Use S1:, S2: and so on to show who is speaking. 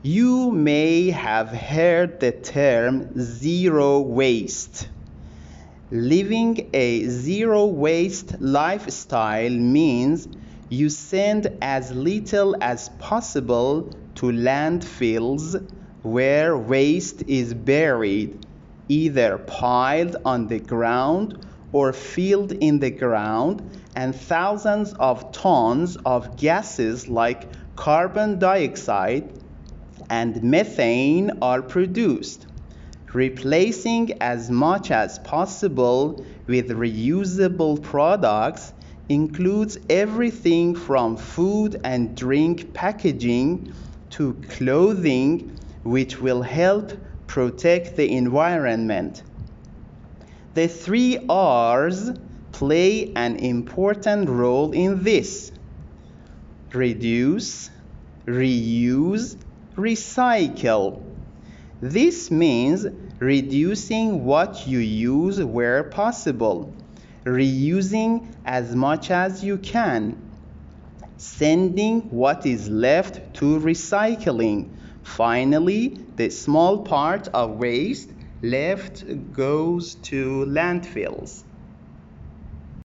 S1: You may have heard the term zero waste. Living a zero waste lifestyle means you send as little as possible to landfills where waste is buried, either piled on the ground or filled in the ground, and thousands of tons of gases like carbon dioxide and methane are produced. Replacing as much as possible with reusable products includes everything from food and drink packaging to clothing, which will help protect the environment. The three R's play an important role in this: reduce, reuse, recycle. This means reducing what you use where possible, reusing as much as you can, sending what is left to recycling. Finally, the small part of waste left goes to landfills.